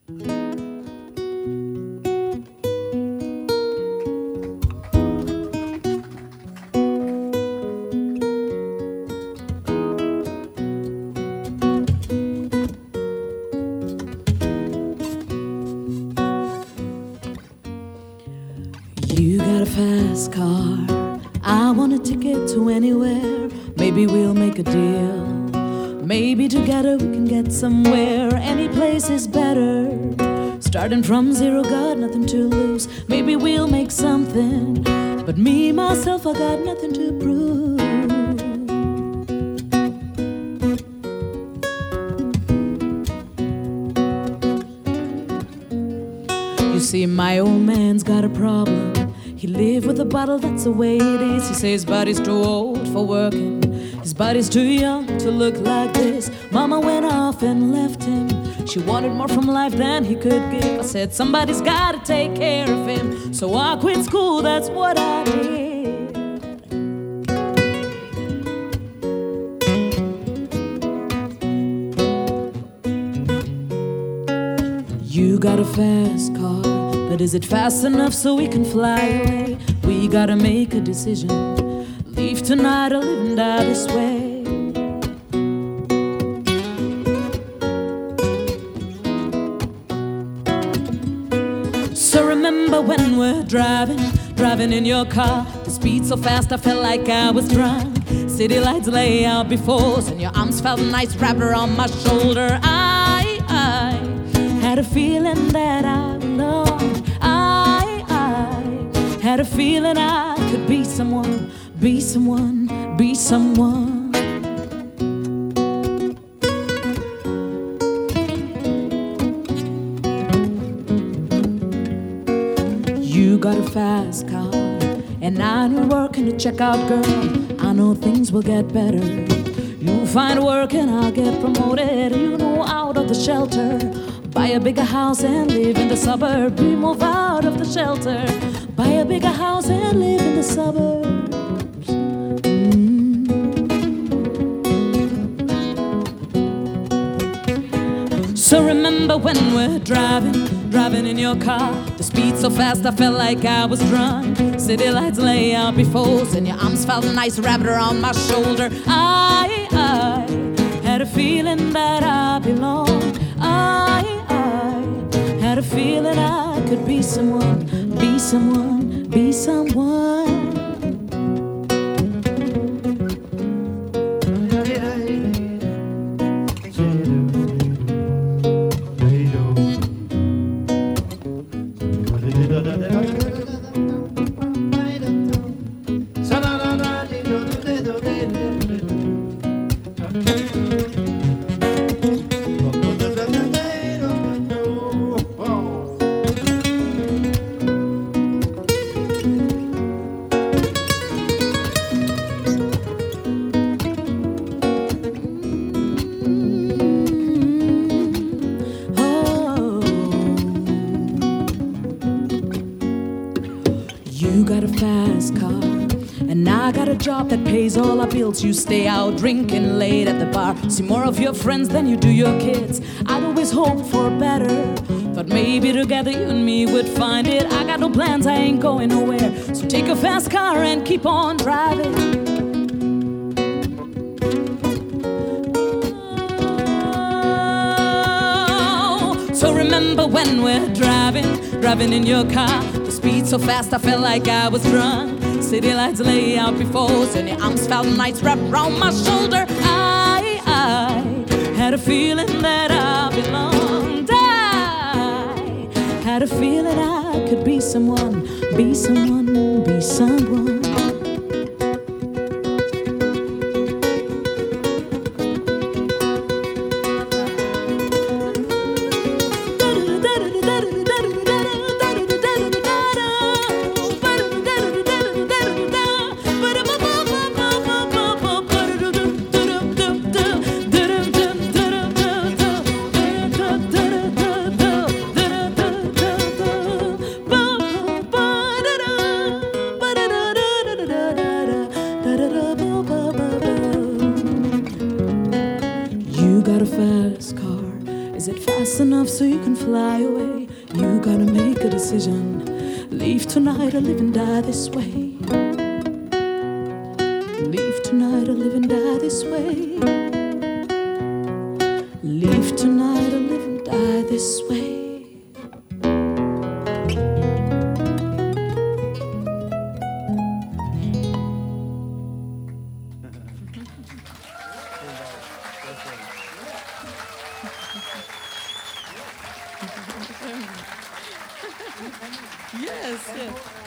You got a fast car, I want a ticket to anywhere. Maybe we'll make a deal. Maybe together we can get somewhere. Any place is better. Starting from zero, got nothing to lose. Maybe we'll make something. But me, myself, I got nothing to prove. You see, my old man's got a problem. He lived with a bottle, that's the way it is. He says his body's too old for working. His body's too young to look like this. Mama went off and left him. She wanted more from life than he could give. I said, somebody's gotta take care of him. So I quit school, that's what I did. You got a fast car, but is it fast enough so we can fly away? We gotta make a decision. Leave tonight or live and die this way. So remember when we're driving in your car. The speed so fast I felt like I was drunk. City lights lay out before us and your arms felt nice wrapped around my shoulder. I had a feeling that I belonged. I had a feeling I could be someone, be someone, be someone. You got a fast car, and I'm working to check out, girl. I know things will get better. You'll find work and I'll get promoted. You know, out of the shelter. Buy a bigger house and live in the suburbs. We move out of the shelter. Buy a bigger house and live in the suburbs. So remember when we're driving in your car. The speed so fast I felt like I was drunk. City lights lay out before us and your arms felt nice wrapped around my shoulder. I had a feeling that I belonged. I had a feeling I could be someone, be someone, be someone. You got a fast car, and I got a job that pays all our bills. You stay out drinking late at the bar, see more of your friends than you do your kids. I'd always hope for better, thought maybe together you and me would find it. I got no plans, I ain't going nowhere, so take a fast car and keep on driving. So remember when we're driving in your car. The speed so fast I felt like I was drunk. City lights lay out before us and your arms felt nice wrapped around my shoulder. I had a feeling that I belonged. I had a feeling I could be someone, be someone, be someone. enough so you can fly away. You gotta make a decision. Leave tonight or live and die this way. Leave tonight or live and die this way. Leave tonight or live and die this way. Yes, yes.